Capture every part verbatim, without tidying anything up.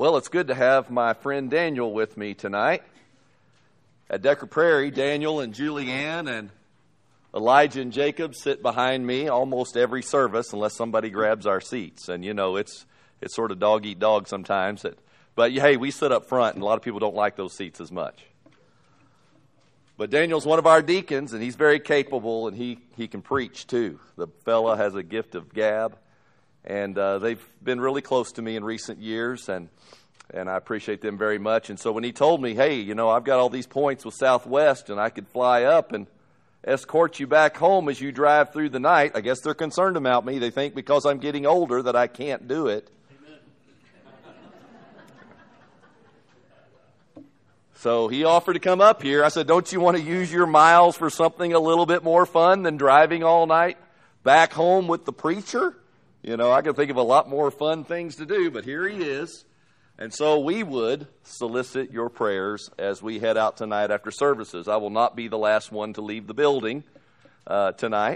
Well, it's good to have my friend Daniel with me tonight. At Decker Prairie, Daniel and Julianne and Elijah and Jacob sit behind me almost every service unless somebody grabs our seats. And, you know, it's it's sort of dog-eat-dog sometimes. That, but, hey, we sit up front, and a lot of people don't like those seats as much. But Daniel's one of our deacons, and he's very capable, and he, he can preach, too. The fella has a gift of gab. And uh, they've been really close to me in recent years, and and I appreciate them very much. And so when he told me, hey, you know, I've got all these points with Southwest, and I could fly up and escort you back home as you drive through the night, I guess they're concerned about me. They think because I'm getting older that I can't do it. Amen. So he offered to come up here. I said, don't you want to use your miles for something a little bit more fun than driving all night back home with the preacher? You know, I can think of a lot more fun things to do, but here he is. And so we would solicit your prayers as we head out tonight after services. I will not be the last one to leave the building uh, tonight.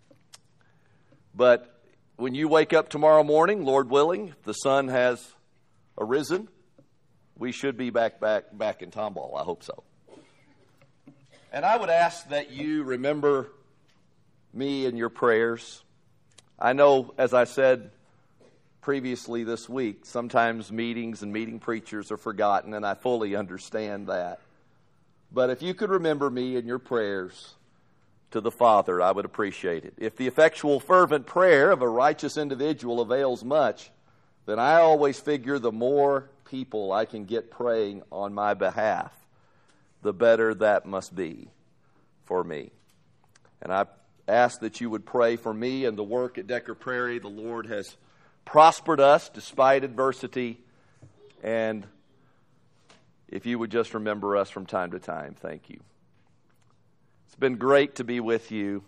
But when you wake up tomorrow morning, Lord willing, if the sun has arisen, we should be back, back, back in Tomball. I hope so. And I would ask that you remember me in your prayers. I know, as I said previously this week, sometimes meetings and meeting preachers are forgotten, and I fully understand that. But if you could remember me in your prayers to the Father, I would appreciate it. If the effectual, fervent prayer of a righteous individual avails much, then I always figure the more people I can get praying on my behalf, the better that must be for me. And I ask that you would pray for me and the work at Decker Prairie. The Lord has prospered us despite adversity. And if you would just remember us from time to time, thank you. It's been great to be with you.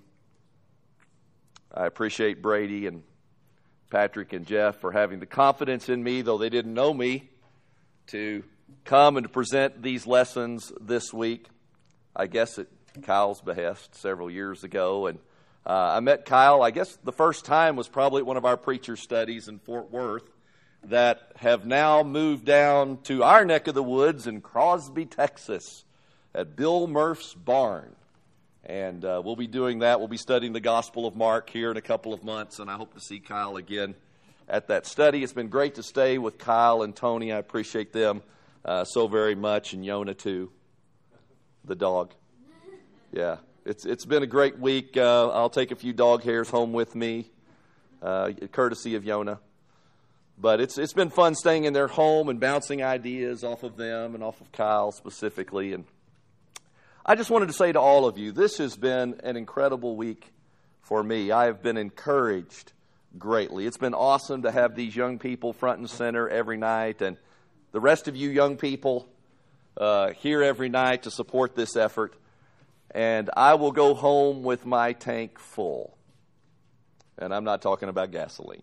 I appreciate Brady and Patrick and Jeff for having the confidence in me, though they didn't know me, to come and to present these lessons this week. I guess at Kyle's behest several years ago, and uh, I met Kyle, I guess the first time was probably at one of our preacher studies in Fort Worth that have now moved down to our neck of the woods in Crosby, Texas at Bill Murph's barn. And uh, we'll be doing that. We'll be studying the Gospel of Mark here in a couple of months, and I hope to see Kyle again at that study. It's been great to stay with Kyle and Tony. I appreciate them uh, so very much, and Yona too, the dog. Yeah, it's it's been a great week. Uh, I'll take a few dog hairs home with me, uh, courtesy of Yona. But it's it's been fun staying in their home and bouncing ideas off of them and off of Kyle specifically. And I just wanted to say to all of you, this has been an incredible week for me. I have been encouraged greatly. It's been awesome to have these young people front and center every night, and the rest of you young people uh, here every night to support this effort. And I will go home with my tank full. And I'm not talking about gasoline.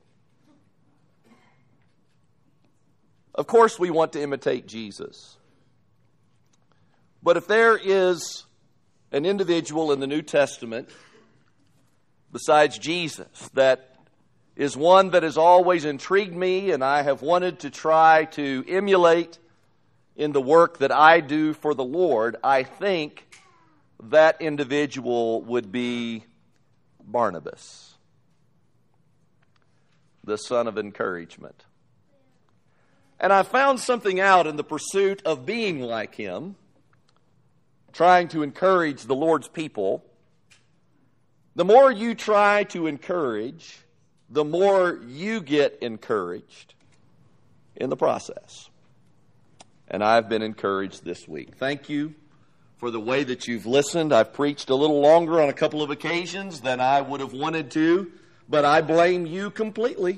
Of course, we want to imitate Jesus. But if there is an individual in the New Testament besides Jesus that is one that has always intrigued me and I have wanted to try to emulate in the work that I do for the Lord, I think that individual would be Barnabas, the son of encouragement. And I found something out in the pursuit of being like him, trying to encourage the Lord's people. The more you try to encourage, the more you get encouraged in the process. And I've been encouraged this week. Thank you for the way that you've listened. I've preached a little longer on a couple of occasions than I would have wanted to, but I blame you completely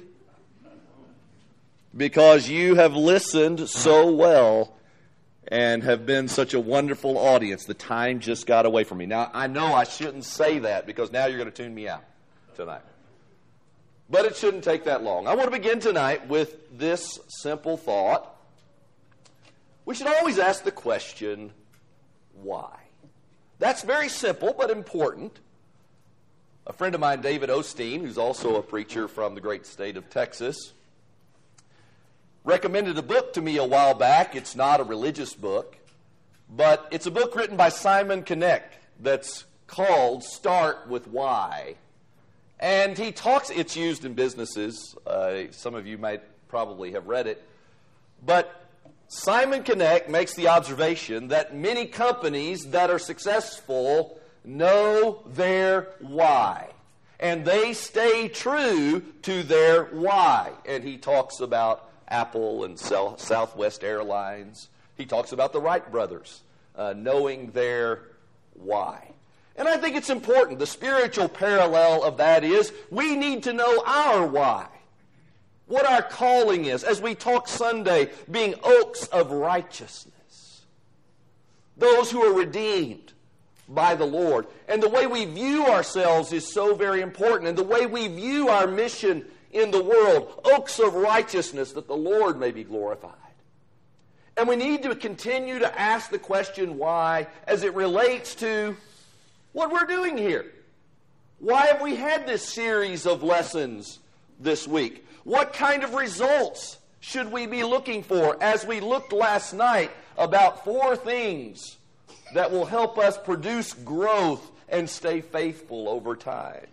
because you have listened so well and have been such a wonderful audience. The time just got away from me. Now, I know I shouldn't say that because now you're going to tune me out tonight. But it shouldn't take that long. I want to begin tonight with this simple thought. We should always ask the question, why? That's very simple but important. A friend of mine, David Osteen, who's also a preacher from the great state of Texas, recommended a book to me a while back. It's not a religious book, but it's a book written by Simon Sinek that's called Start With Why. And he talks, it's used in businesses. Uh, some of you might probably have read it. But Simon Sinek makes the observation that many companies that are successful know their why. And they stay true to their why. And he talks about Apple and Southwest Airlines. He talks about the Wright brothers uh, knowing their why. And I think it's important. The spiritual parallel of that is we need to know our why. What our calling is. As we talk Sunday, being oaks of righteousness. Those who are redeemed by the Lord. And the way we view ourselves is so very important. And the way we view our mission in the world. Oaks of righteousness that the Lord may be glorified. And we need to continue to ask the question why as it relates to what we're doing here. Why have we had this series of lessons this week? What kind of results should we be looking for as we looked last night about four things that will help us produce growth and stay faithful over time?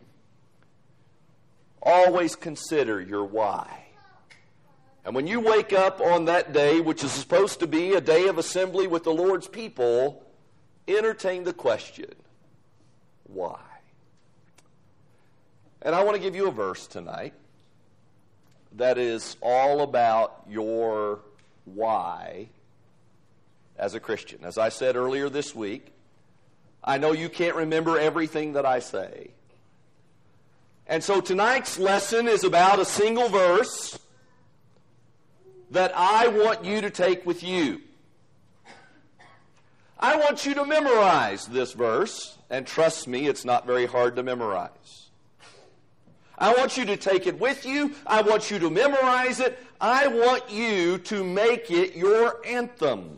Always consider your why. And when you wake up on that day, which is supposed to be a day of assembly with the Lord's people, entertain the question, why? And I want to give you a verse tonight that is all about your why as a Christian. As I said earlier this week, I know you can't remember everything that I say. And so tonight's lesson is about a single verse that I want you to take with you. I want you to memorize this verse, and trust me, it's not very hard to memorize. I want you to take it with you. I want you to memorize it. I want you to make it your anthem.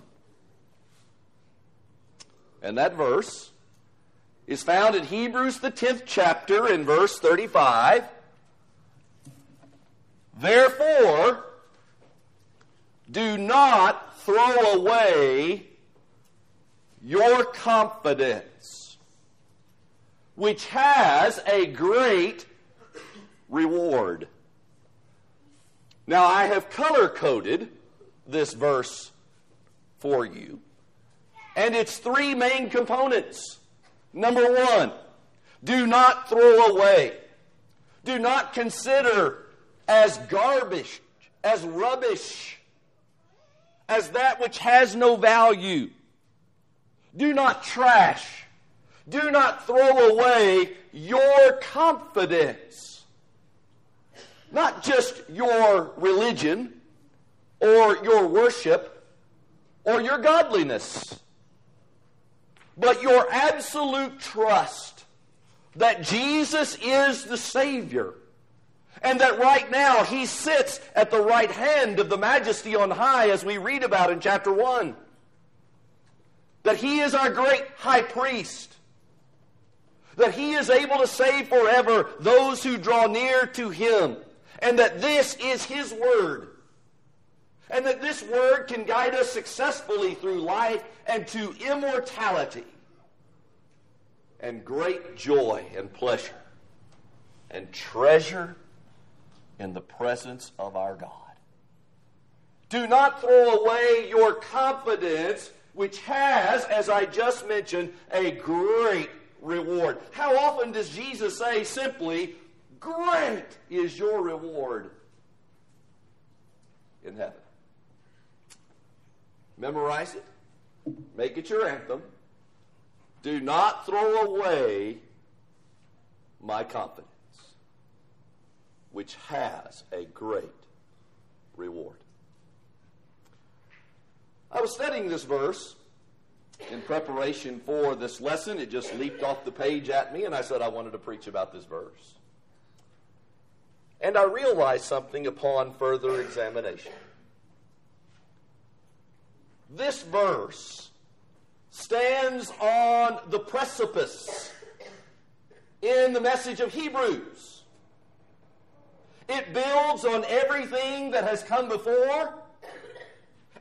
And that verse is found in Hebrews, the tenth chapter, in verse thirty-five. Therefore, do not throw away your confidence, which has a great reward. Now, I have color-coded this verse for you, and its three main components. Number one, do not throw away. Do not consider as garbage, as rubbish, as that which has no value. Do not trash. Do not throw away your confidence. Not just your religion or your worship or your godliness, but your absolute trust that Jesus is the Savior and that right now He sits at the right hand of the Majesty on high, as we read about in chapter one. That He is our great high priest. That He is able to save forever those who draw near to Him. And that this is His Word. And that this Word can guide us successfully through life and to immortality. And great joy and pleasure. And treasure in the presence of our God. Do not throw away your confidence, which has, as I just mentioned, a great reward. How often does Jesus say simply, great is your reward in heaven? Memorize it. Make it your anthem. Do not throw away my confidence, which has a great reward. I was studying this verse in preparation for this lesson. It just leaped off the page at me, and I said I wanted to preach about this verse. And I realized something upon further examination. This verse stands on the precipice in the message of Hebrews. It builds on everything that has come before,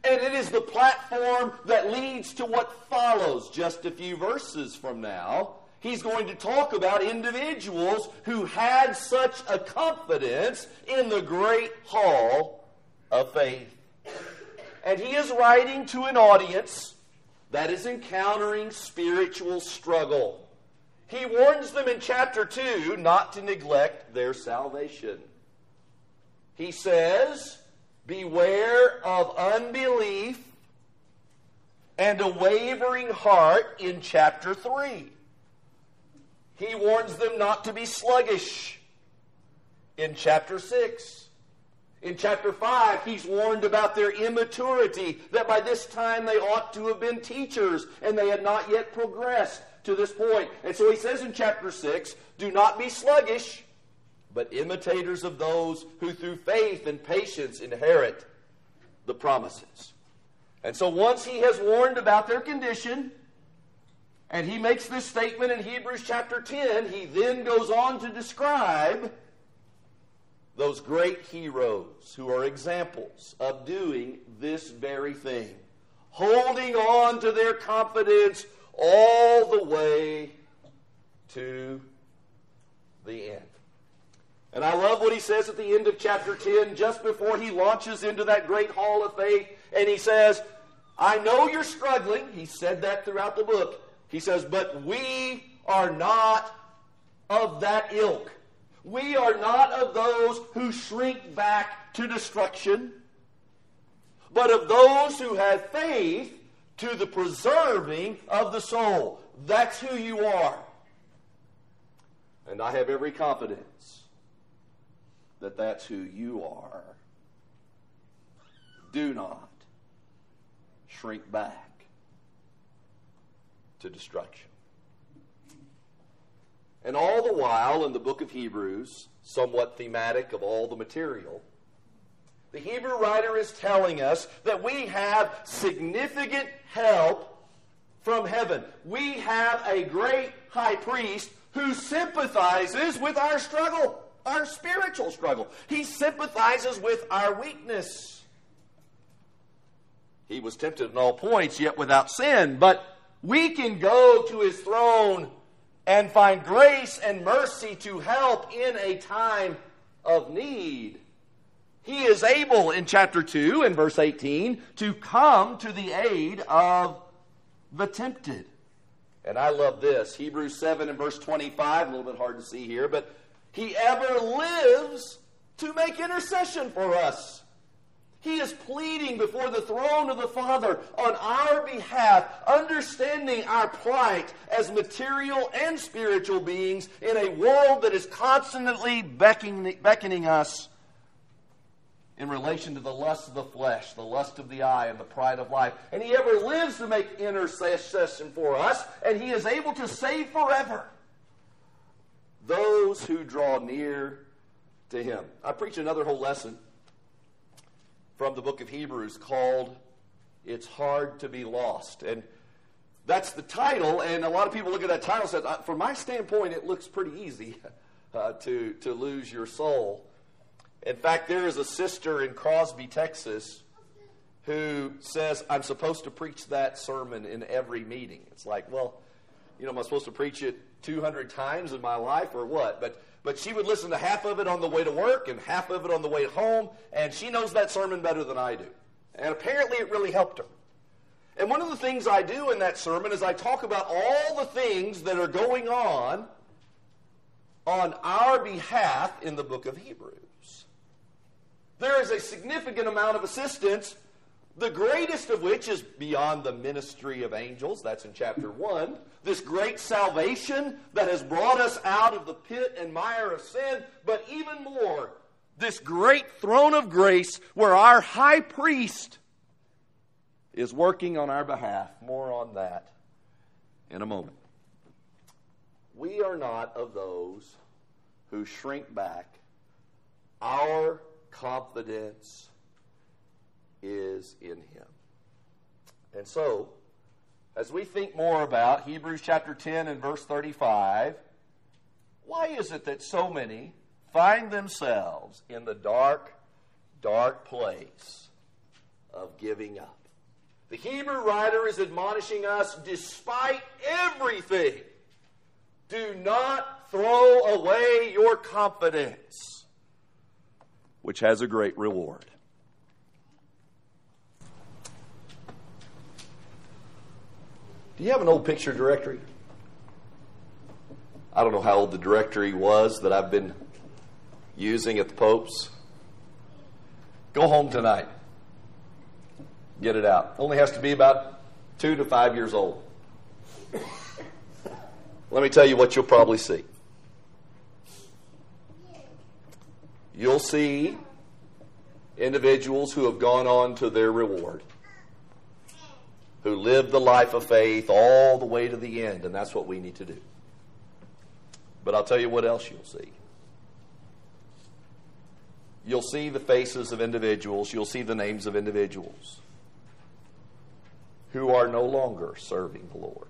And it is the platform that leads to what follows just a few verses from now. He's going to talk about individuals who had such a confidence in the great hall of faith. And he is writing to an audience that is encountering spiritual struggle. He warns them in chapter two not to neglect their salvation. He says, beware of unbelief and a wavering heart in chapter three. He warns them not to be sluggish in chapter six. In chapter five, he's warned about their immaturity, that by this time they ought to have been teachers, and they had not yet progressed to this point. And so he says in chapter six, do not be sluggish, but imitators of those who through faith and patience inherit the promises. And so once he has warned about their condition, and he makes this statement in Hebrews chapter ten, he then goes on to describe those great heroes who are examples of doing this very thing, holding on to their confidence all the way to the end. And I love what he says at the end of chapter ten, just before he launches into that great hall of faith, and he says, I know you're struggling. He said that throughout the book. He says, but we are not of that ilk. We are not of those who shrink back to destruction, but of those who have faith to the preserving of the soul. That's who you are. And I have every confidence that that's who you are. Do not shrink back to destruction. And all the while, in the book of Hebrews, somewhat thematic of all the material, the Hebrew writer is telling us that we have significant help from heaven. We have a great high priest who sympathizes with our struggle, our spiritual struggle. He sympathizes with our weakness. He was tempted in all points, yet without sin. But we can go to his throne and find grace and mercy to help in a time of need. He is able, in chapter two and verse eighteen, to come to the aid of the tempted. And I love this. Hebrews seven and verse twenty-five, a little bit hard to see here, but he ever lives to make intercession for us. He is pleading before the throne of the Father on our behalf, understanding our plight as material and spiritual beings in a world that is constantly beckoning, beckoning us in relation to the lust of the flesh, the lust of the eye, and the pride of life. And he ever lives to make intercession for us, and he is able to save forever those who draw near to him. I preach another whole lesson from the book of Hebrews called It's Hard to Be Lost. And that's the title, and a lot of people look at that title and say, from my standpoint, it looks pretty easy uh, to, to lose your soul. In fact, there is a sister in Crosby, Texas, who says, I'm supposed to preach that sermon in every meeting. It's like, well, you know, am I supposed to preach it two hundred times in my life or what? But But she would listen to half of it on the way to work and half of it on the way home, and she knows that sermon better than I do. And apparently it really helped her. And one of the things I do in that sermon is I talk about all the things that are going on on our behalf in the book of Hebrews. There is a significant amount of assistance, the greatest of which is beyond the ministry of angels. That's in chapter one. This great salvation that has brought us out of the pit and mire of sin. But even more, this great throne of grace where our high priest is working on our behalf. More on that in a moment. We are not of those who shrink back. Our confidence is in him. And so, as we think more about Hebrews chapter ten and verse thirty-five, why is it that so many find themselves in the dark, dark place of giving up. The Hebrew writer is admonishing us, despite everything, do not throw away your confidence, which has a great reward. Do you have an old picture directory? I don't know how old the directory was that I've been using at the Pope's. Go home tonight. Get it out. Only has to be about two to five years old. Let me tell you what you'll probably see. You'll see individuals who have gone on to their reward, who lived the life of faith all the way to the end, and that's what we need to do. But I'll tell you what else you'll see. You'll see the faces of individuals, you'll see the names of individuals who are no longer serving the Lord.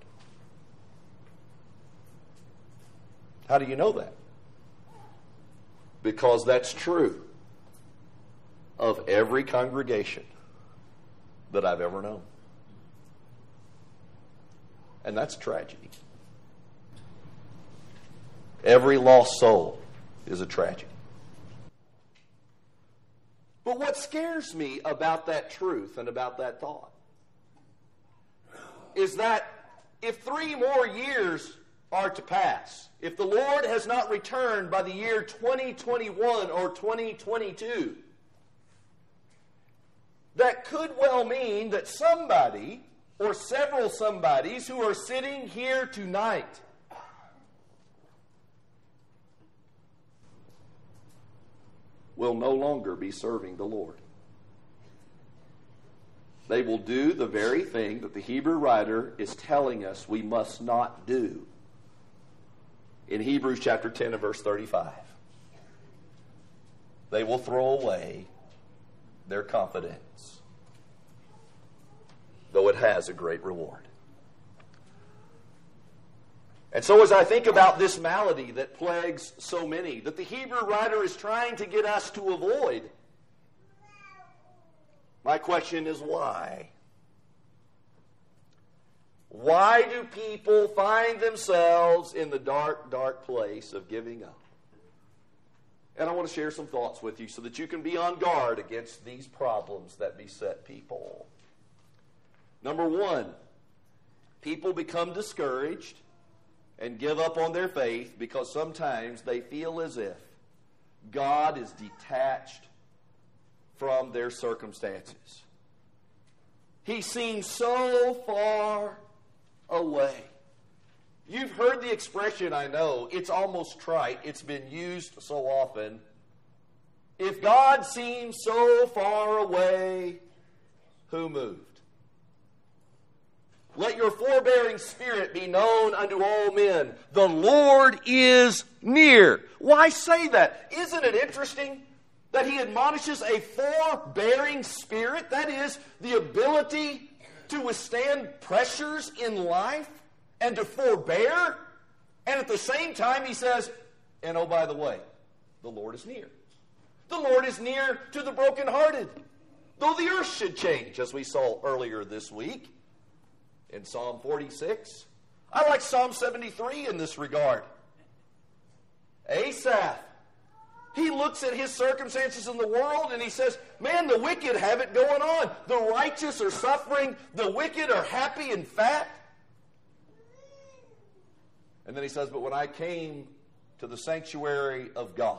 How do you know that? Because that's true of every congregation that I've ever known. And that's a tragedy. Every lost soul is a tragedy. But what scares me about that truth and about that thought is that if three more years are to pass, if the Lord has not returned by the year twenty twenty-one or twenty twenty-two, that could well mean that somebody or several somebodies who are sitting here tonight will no longer be serving the Lord. They will do the very thing that the Hebrew writer is telling us we must not do in Hebrews chapter ten and verse thirty-five. They will throw away their confidence, though it has a great reward. And so as I think about this malady that plagues so many, that the Hebrew writer is trying to get us to avoid, my question is why? Why do people find themselves in the dark, dark place of giving up? And I want to share some thoughts with you so that you can be on guard against these problems that beset people. Number one, people become discouraged and give up on their faith because sometimes they feel as if God is detached from their circumstances. He seems so far away. You've heard the expression, I know. It's almost trite. It's been used so often. If God seems so far away, who moved? Let your forbearing spirit be known unto all men. The Lord is near. Why say that? Isn't it interesting that he admonishes a forbearing spirit? That is, the ability to withstand pressures in life and to forbear. And at the same time he says, and oh, by the way, the Lord is near. The Lord is near to the brokenhearted. Though the earth should change, as we saw earlier this week in Psalm forty-six. I like Psalm seventy-three in this regard. Asaph, he looks at his circumstances in the world and he says, man, the wicked have it going on. The righteous are suffering. The wicked are happy and fat. And then he says, but when I came to the sanctuary of God,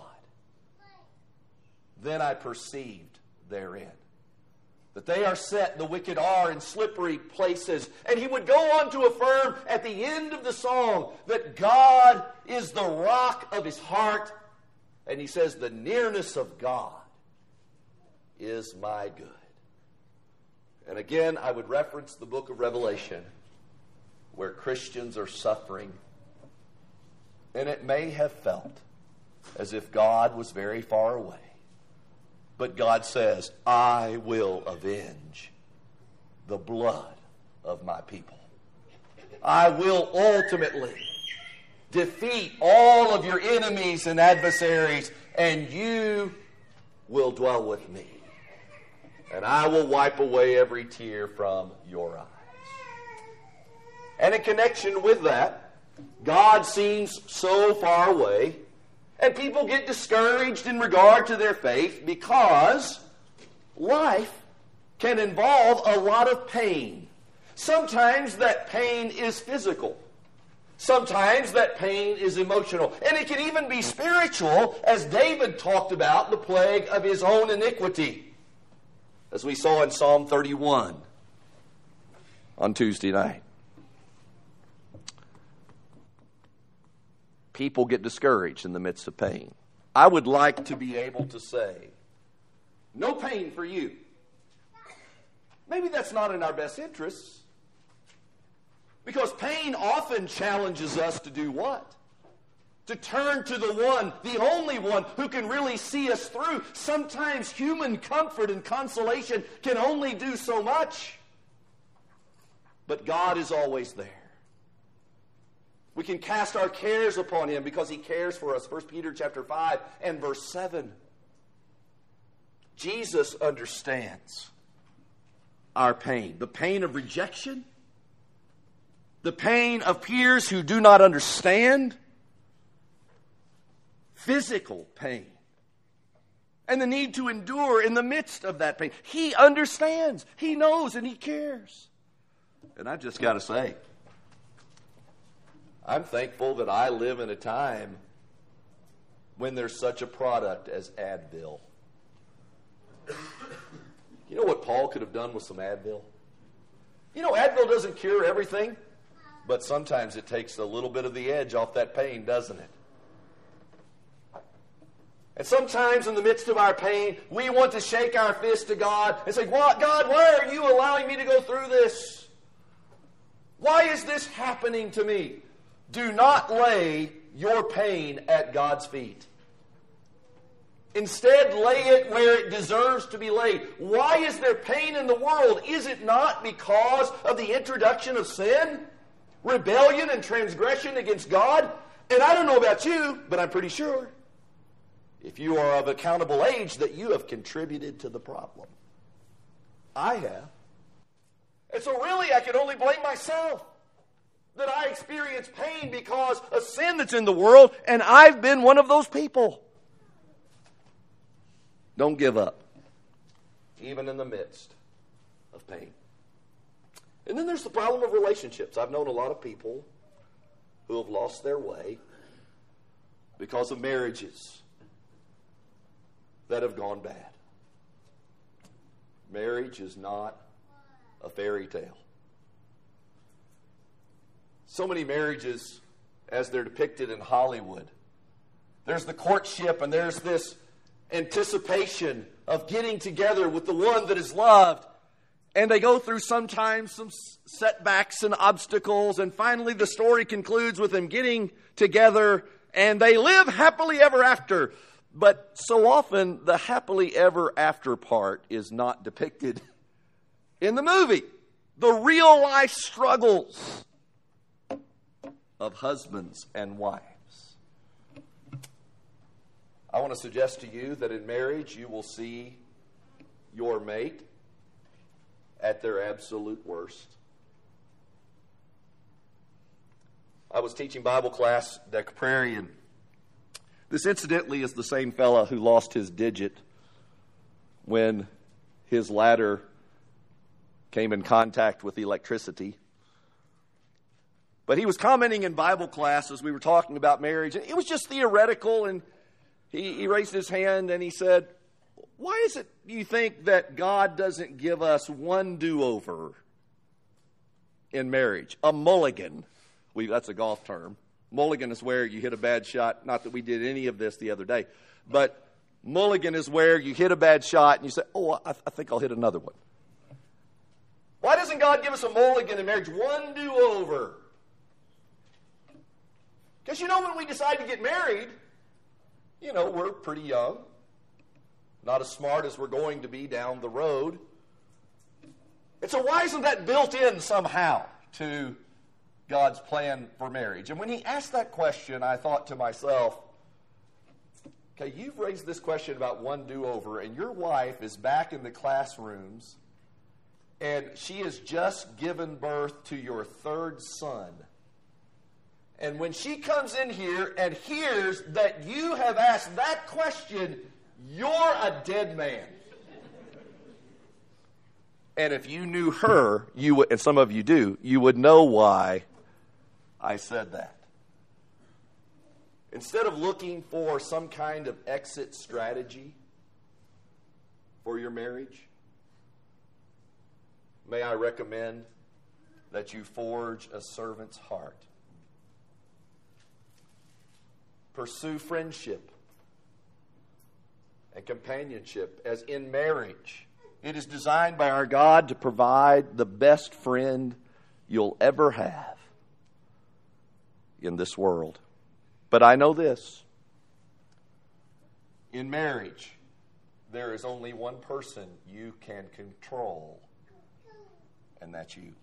then I perceived therein that they are set, the wicked are, in slippery places. And he would go on to affirm at the end of the song that God is the rock of his heart. And he says, the nearness of God is my good. And again, I would reference the book of Revelation, where Christians are suffering. And it may have felt as if God was very far away. But God says, I will avenge the blood of my people. I will ultimately defeat all of your enemies and adversaries, and you will dwell with me. and I will wipe away every tear from your eyes. And in connection with that, God seems so far away, and people get discouraged in regard to their faith because life can involve a lot of pain. Sometimes that pain is physical. Sometimes that pain is emotional. And it can even be spiritual, as David talked about the plague of his own iniquity, as we saw in Psalm thirty-one on Tuesday night. People get discouraged in the midst of pain. I would like to be able to say, no pain for you. Maybe that's not in our best interests. Because pain often challenges us to do what? To turn to the one, the only one who can really see us through. Sometimes human comfort and consolation can only do so much. But God is always there. We can cast our cares upon Him because He cares for us. First Peter chapter five and verse seven. Jesus understands our pain. The pain of rejection. The pain of peers who do not understand. Physical pain. And the need to endure in the midst of that pain. He understands. He knows and He cares. And I've just got to say, I'm thankful that I live in a time when there's such a product as Advil. You know what Paul could have done with some Advil? You know, Advil doesn't cure everything, but sometimes it takes a little bit of the edge off that pain, doesn't it? And sometimes in the midst of our pain, we want to shake our fist to God and say, "What, God, why are you allowing me to go through this? Why is this happening to me?" Do not lay your pain at God's feet. Instead, lay it where it deserves to be laid. Why is there pain in the world? Is it not because of the introduction of sin, rebellion, and transgression against God? And I don't know about you, but I'm pretty sure, if you are of accountable age, that you have contributed to the problem. I have. And so really, I can only blame myself that I experience pain because of sin that's in the world, and I've been one of those people. Don't give up, even in the midst of pain. And then there's the problem of relationships. I've known a lot of people who have lost their way because of marriages that have gone bad. Marriage is not a fairy tale. So many marriages, as they're depicted in Hollywood, there's the courtship and there's this anticipation of getting together with the one that is loved. And they go through sometimes some setbacks and obstacles, and finally the story concludes with them getting together and they live happily ever after. But so often the happily ever after part is not depicted in the movie. The real life struggles of husbands and wives. I want to suggest to you that in marriage you will see your mate at their absolute worst. I was teaching Bible class at Deck Prairie, and this incidentally is the same fella who lost his digit when his ladder came in contact with electricity. But he was commenting in Bible class as we were talking about marriage, and it was just theoretical, and he, he raised his hand and he said, "Why is it you think that God doesn't give us one do-over in marriage? A mulligan." We, that's a golf term. Mulligan is where you hit a bad shot. Not that we did any of this the other day. But mulligan is where you hit a bad shot and you say, "Oh, I, I think I'll hit another one." Why doesn't God give us a mulligan in marriage? One do-over. Because you know when we decide to get married, you know, we're pretty young. Not as smart as we're going to be down the road. And so why isn't that built in somehow to God's plan for marriage? And when he asked that question, I thought to myself, Okay, you've raised this question about one do-over, and your wife is back in the classrooms, and she has just given birth to your third son. And when she comes in here and hears that you have asked that question, you're a dead man. And if you knew her, you would, and some of you do, you would know why I said that. Instead of looking for some kind of exit strategy for your marriage, may I recommend that you forge a servant's heart. Pursue friendship and companionship as in marriage. It is designed by our God to provide the best friend you'll ever have in this world. But I know this. In marriage, there is only one person you can control, and that's you.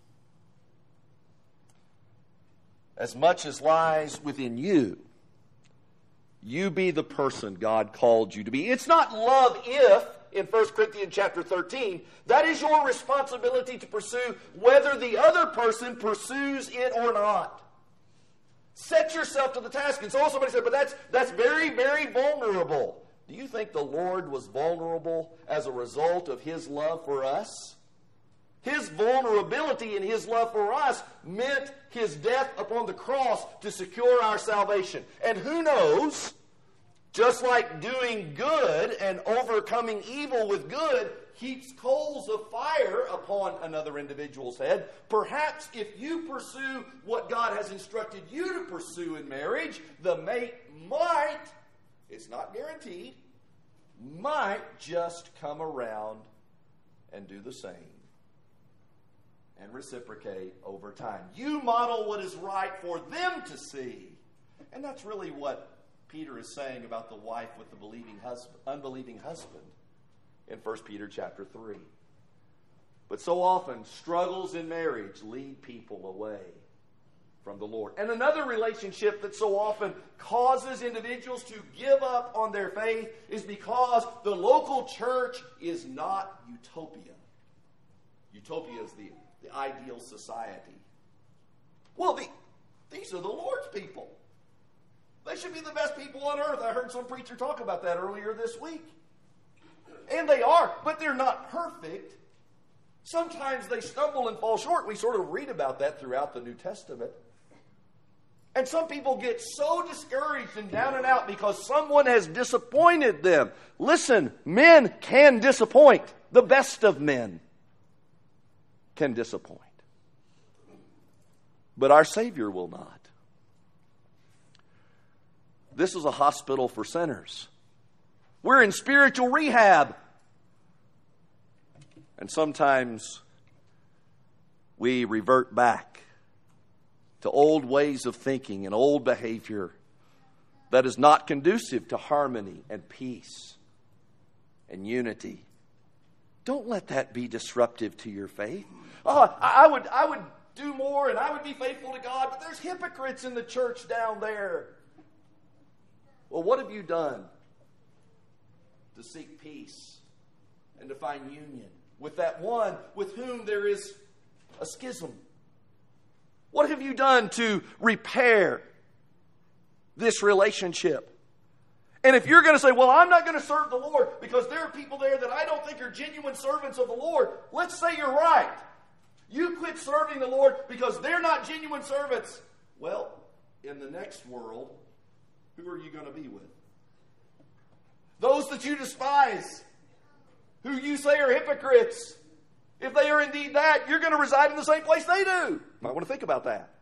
As much as lies within you, you be the person God called you to be. It's not love if, in First Corinthians chapter thirteen, that is your responsibility to pursue whether the other person pursues it or not. Set yourself to the task. And so somebody said, but that's, that's very, very vulnerable. Do you think the Lord was vulnerable as a result of His love for us? His vulnerability and His love for us meant His death upon the cross to secure our salvation. And who knows, just like doing good and overcoming evil with good heaps coals of fire upon another individual's head, perhaps if you pursue what God has instructed you to pursue in marriage, the mate might, it's not guaranteed, might just come around and do the same and reciprocate over time. You model what is right for them to see. And that's really what Peter is saying about the wife with the believing husband, unbelieving husband in First Peter chapter three. But so often, struggles in marriage lead people away from the Lord. And another relationship that so often causes individuals to give up on their faith is because the local church is not utopia. Utopia is the, the ideal society. Well, the, these are the Lord's people. They should be the best people on earth. I heard some preacher talk about that earlier this week. And they are, but they're not perfect. Sometimes they stumble and fall short. We sort of read about that throughout the New Testament. And some people get so discouraged and down and out because someone has disappointed them. Listen, men can disappoint. The best of men can disappoint. But our Savior will not. This is a hospital for sinners. We're in spiritual rehab. And sometimes we revert back to old ways of thinking and old behavior that is not conducive to harmony and peace and unity. Don't let that be disruptive to your faith. Oh, I would, I would do more and I would be faithful to God, but there's hypocrites in the church down there. Well, what have you done to seek peace and to find union with that one with whom there is a schism? What have you done to repair this relationship? And if you're going to say, well, I'm not going to serve the Lord because there are people there that I don't think are genuine servants of the Lord, let's say you're right. You quit serving the Lord because they're not genuine servants. Well, in the next world, who are you going to be with? Those that you despise, who you say are hypocrites. If they are indeed that, you're going to reside in the same place they do. You might want to think about that.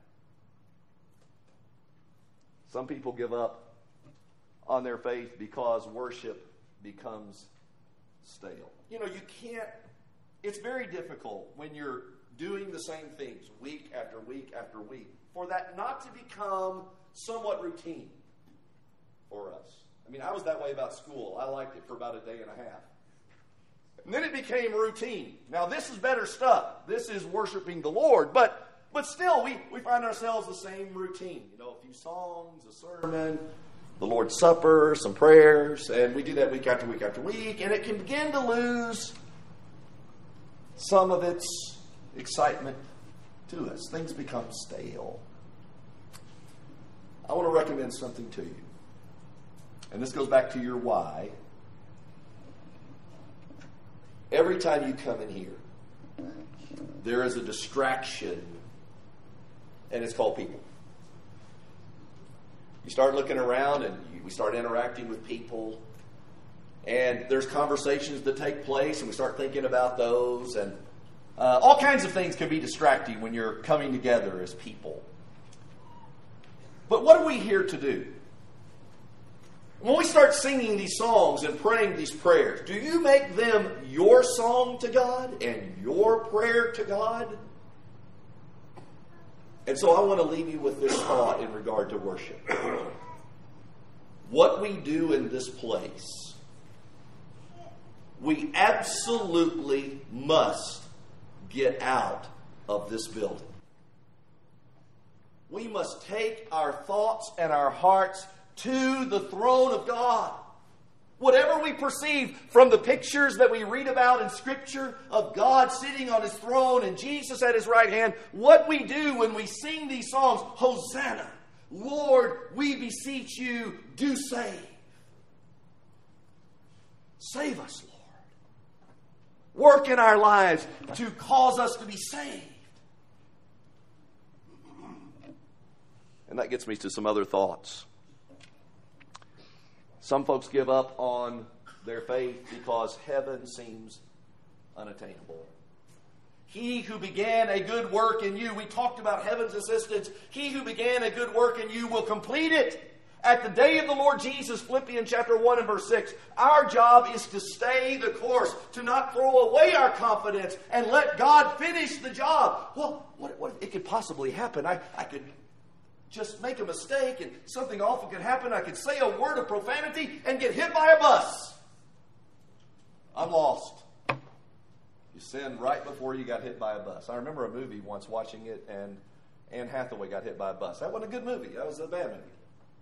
Some people give up on their faith because worship becomes stale. You know, you can't, it's very difficult when you're doing the same things week after week after week for that not to become somewhat routine for us. I mean, I was that way about school. I liked it for about a day and a half. And then it became routine. Now, this is better stuff. This is worshiping the Lord. But but still, we, we find ourselves the same routine. You know, a few songs, a sermon, the Lord's Supper, some prayers, and we do that week after week after week, and it can begin to lose some of its excitement to us. Things become stale. I want to recommend something to you. And this goes back to your why. Every time you come in here, there is a distraction, and it's called people. You start looking around, and you, we start interacting with people, and there's conversations that take place, and we start thinking about those, and uh, all kinds of things can be distracting when you're coming together as people. But what are we here to do? When we start singing these songs and praying these prayers, do you make them your song to God and your prayer to God? And so I want to leave you with this thought in regard to worship. What we do in this place, we absolutely must get out of this building. We must take our thoughts and our hearts to the throne of God. Whatever we perceive from the pictures that we read about in Scripture of God sitting on His throne and Jesus at His right hand, what we do when we sing these songs, Hosanna, Lord, we beseech you, do save. Save us, Lord. Work in our lives to cause us to be saved. And that gets me to some other thoughts. Some folks give up on their faith because heaven seems unattainable. He who began a good work in you, we talked about heaven's assistance. He who began a good work in you will complete it at the day of the Lord Jesus. Philippians chapter one and verse six. Our job is to stay the course, to not throw away our confidence and let God finish the job. Well, what, what it could possibly happen? I, I could just make a mistake and something awful could happen. I could say a word of profanity and get hit by a bus. I'm lost. You sinned right before you got hit by a bus. I remember a movie once watching it, and Anne Hathaway got hit by a bus. That wasn't a good movie. That was a bad movie.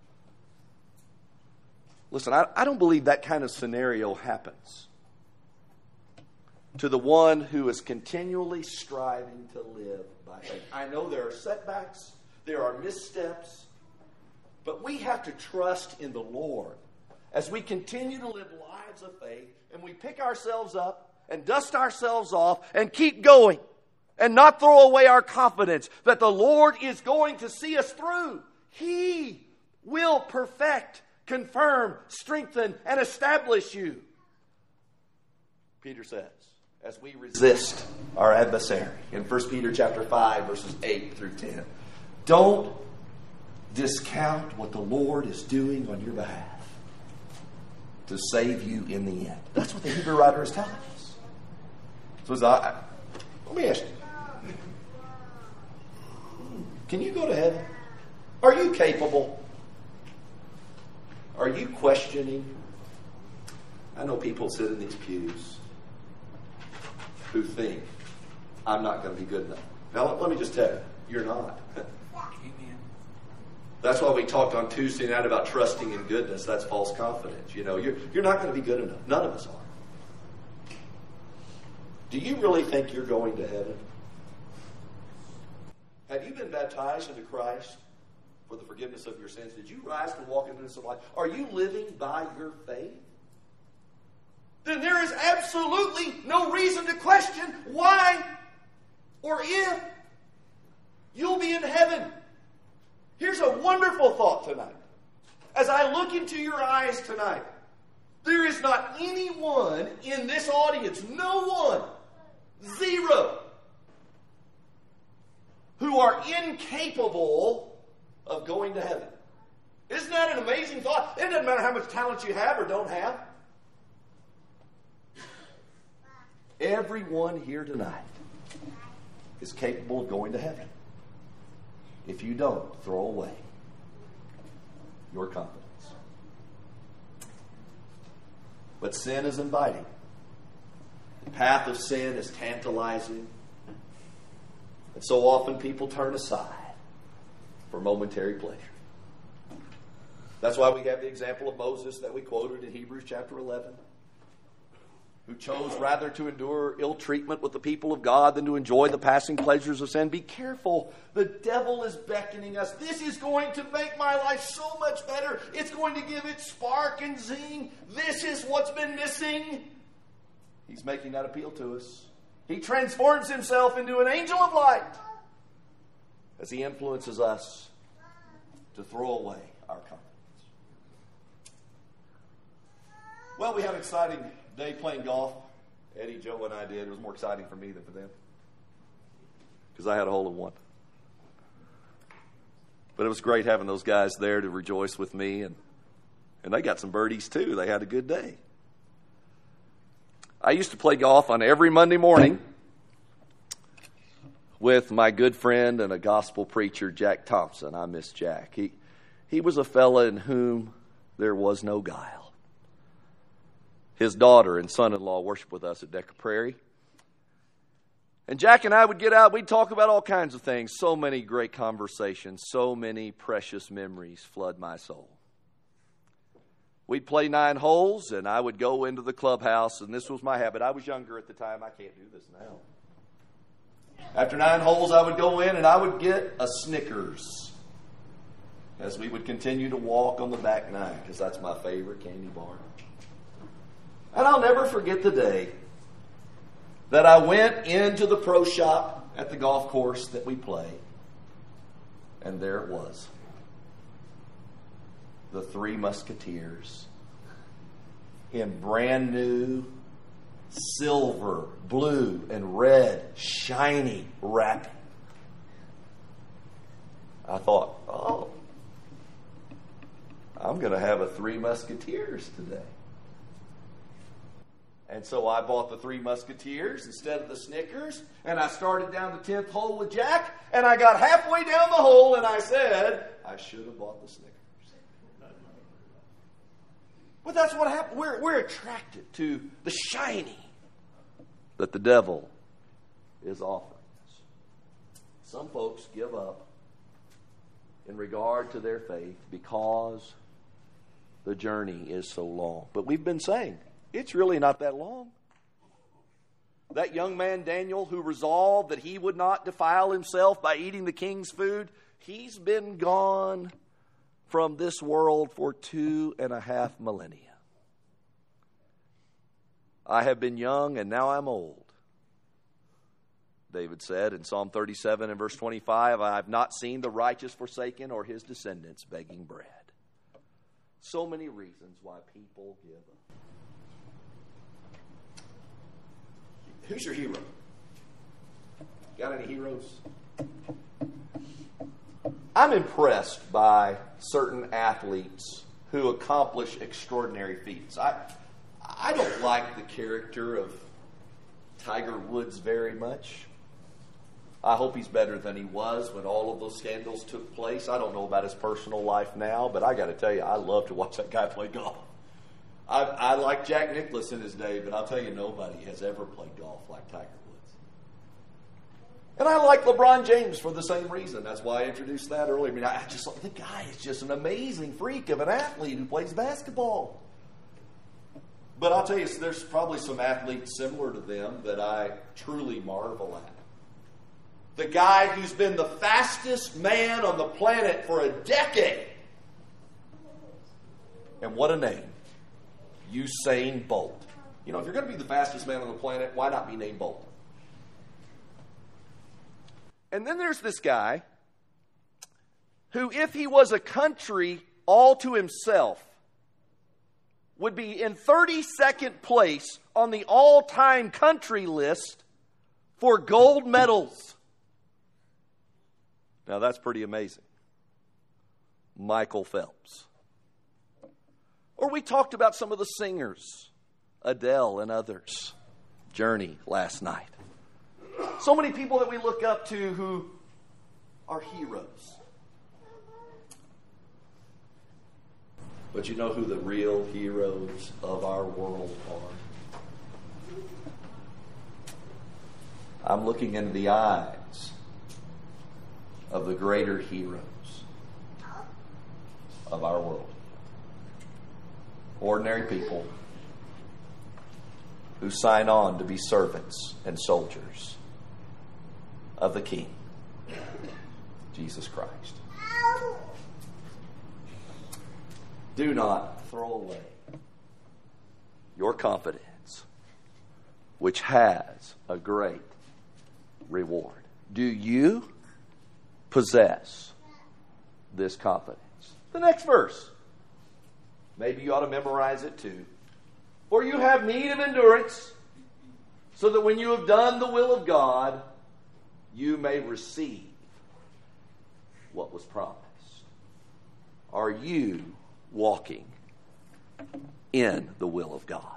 Listen, I, I don't believe that kind of scenario happens to the one who is continually striving to live by faith. I know there are setbacks. There are missteps, but we have to trust in the Lord as we continue to live lives of faith, and we pick ourselves up and dust ourselves off and keep going and not throw away our confidence that the Lord is going to see us through. He will perfect, confirm, strengthen, and establish you. Peter says, as we resist our adversary in First Peter chapter five, verses eight through ten. Don't discount what the Lord is doing on your behalf to save you in the end. That's what the Hebrew writer is telling us. So as I, let me ask you, can you go to heaven? Are you capable? Are you questioning? I know people sit in these pews who think, I'm not going to be good enough. Now, let me just tell you, you're not. That's why we talked on Tuesday night about trusting in goodness. That's false confidence. You know, you're, you're not going to be good enough. None of us are. Do you really think you're going to heaven? Have you been baptized into Christ for the forgiveness of your sins? Did you rise to walk into this life? Are you living by your faith? Then there is absolutely no reason to question why or if you'll be in heaven. Here's a wonderful thought tonight. As I look into your eyes tonight, there is not anyone in this audience, no one, zero, who are incapable of going to heaven. Isn't that an amazing thought? It doesn't matter how much talent you have or don't have. Everyone here tonight is capable of going to heaven. If you don't, throw away your confidence. But sin is inviting. The path of sin is tantalizing. And so often people turn aside for momentary pleasure. That's why we have the example of Moses that we quoted in Hebrews chapter eleven, who chose rather to endure ill treatment with the people of God than to enjoy the passing pleasures of sin. Be careful. The devil is beckoning us. This is going to make my life so much better. It's going to give it spark and zing. This is what's been missing. He's making that appeal to us. He transforms himself into an angel of light as he influences us to throw away our confidence. Well, we had an exciting day playing golf. Eddie, Joe, and I did. It was more exciting for me than for them, because I had a hole in one. But it was great having those guys there to rejoice with me, and, and they got some birdies too. They had a good day. I used to play golf on every Monday morning with my good friend and a gospel preacher, Jack Thompson. I miss Jack. He, he was a fella in whom there was no guile. His daughter and son-in-law worshiped with us at Decker Prairie. And Jack and I would get out. We'd talk about all kinds of things. So many great conversations. So many precious memories flood my soul. We'd play nine holes, and I would go into the clubhouse, and this was my habit. I was younger at the time. I can't do this now. After nine holes, I would go in, and I would get a Snickers as we would continue to walk on the back nine, because that's my favorite candy bar. And I'll never forget the day that I went into the pro shop at the golf course that we play, and there it was. The Three Musketeers in brand new silver, blue, and red shiny wrapping. I thought, oh, I'm going to have a Three Musketeers today. And so I bought the Three Musketeers instead of the Snickers, and I started down the tenth hole with Jack, and I got halfway down the hole, and I said, I should have bought the Snickers. But that's what happened. We're, we're attracted to the shiny that the devil is offering us. Some folks give up in regard to their faith because the journey is so long. But we've been saying, it's really not that long. That young man, Daniel, who resolved that he would not defile himself by eating the king's food, he's been gone from this world for two and a half millennia. I have been young and now I'm old, David said in Psalm thirty-seven and verse twenty-five, I have not seen the righteous forsaken or his descendants begging bread. So many reasons why people give up. Who's your hero? Got any heroes? I'm impressed by certain athletes who accomplish extraordinary feats. I, I don't like the character of Tiger Woods very much. I hope he's better than he was when all of those scandals took place. I don't know about his personal life now, but I got to tell you, I love to watch that guy play golf. I, I like Jack Nicklaus in his day, but I'll tell you, nobody has ever played golf like Tiger Woods. And I like LeBron James for the same reason. That's why I introduced that earlier. I mean, I just the guy is just an amazing freak of an athlete who plays basketball. But I'll tell you, there's probably some athletes similar to them that I truly marvel at. The guy who's been the fastest man on the planet for a decade. And what a name. Usain Bolt. You know, if you're going to be the fastest man on the planet, why not be named Bolt? And then there's this guy who, if he was a country all to himself, would be in thirty-second place on the all-time country list for gold medals. Now, that's pretty amazing. Michael Phelps. Or we talked about some of the singers, Adele and others. Journey last night. So many people that we look up to who are heroes. But you know who the real heroes of our world are? I'm looking into the eyes of the greater heroes of our world. ordinary people who sign on to be servants and soldiers of the King, Jesus Christ. Do not throw away your confidence, which has a great reward. Do you possess this confidence? The next verse. Maybe you ought to memorize it too. For you have need of endurance, so that when you have done the will of God, you may receive what was promised. Are you walking in the will of God?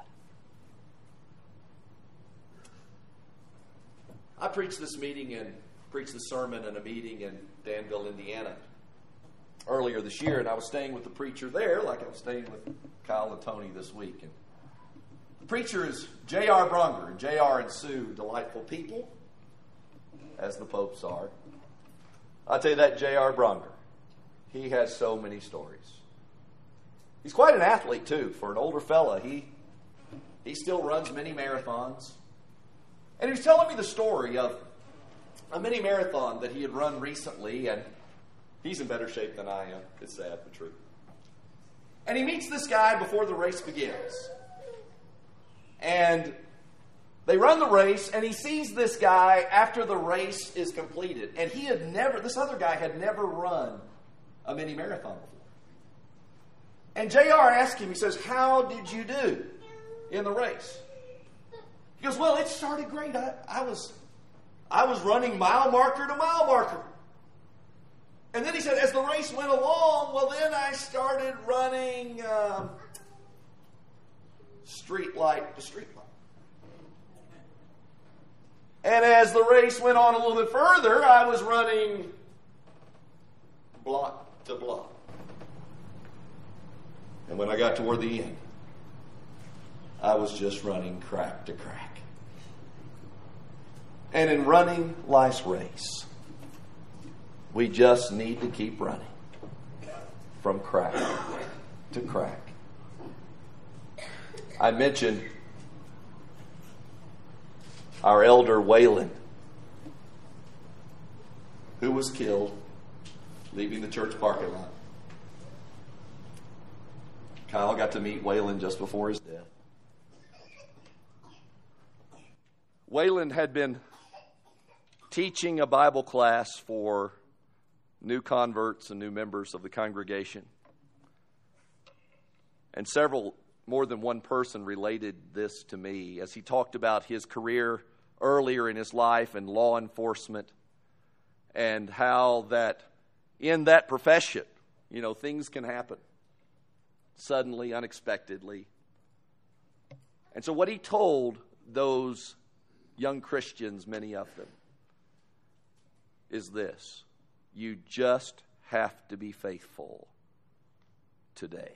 I preached this meeting and preached this sermon in a meeting in Danville, Indiana, earlier this year, and I was staying with the preacher there, like I was staying with Kyle and Tony this week. And the preacher is J R Brunger, and J R and Sue, delightful people, as the Popes are. I'll tell you that J R Brunger, he has so many stories. He's quite an athlete, too. For an older fella, he he still runs mini marathons. And he was telling me the story of a mini marathon that he had run recently, and he's in better shape than I am. It's sad, but true. And he meets this guy before the race begins. And they run the race, and he sees this guy after the race is completed. And he had never, this other guy had never run a mini marathon before. And J R asked him, he says, how did you do in the race? He goes, well, it started great. I, I was I was running mile marker to mile marker. And then he said, as the race went along, well, then I started running um, street light to street light. And as the race went on a little bit further, I was running block to block. And when I got toward the end, I was just running crack to crack. And in running life's race, we just need to keep running from crack to crack. I mentioned our elder Waylon, who was killed leaving the church parking lot. Kyle got to meet Waylon just before his death. Waylon had been teaching a Bible class for new converts and new members of the congregation. And several, more than one person related this to me as he talked about his career earlier in his life in law enforcement and how that in that profession, you know, things can happen suddenly, unexpectedly. And so what he told those young Christians, many of them, is this: you just have to be faithful today.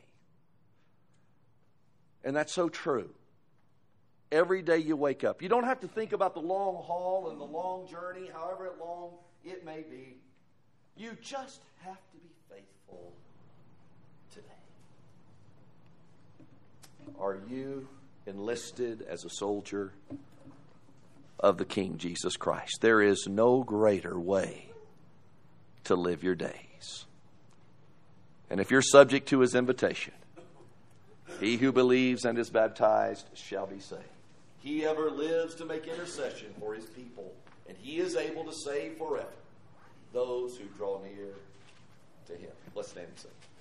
And that's so true. Every day you wake up, you don't have to think about the long haul and the long journey, however long it may be. You just have to be faithful today. Are you enlisted as a soldier of the King Jesus Christ? There is no greater way to live your days. And if you're subject to his invitation, he who believes and is baptized shall be saved. He ever lives to make intercession for his people, and he is able to save forever those who draw near to him. Let's stand and sing.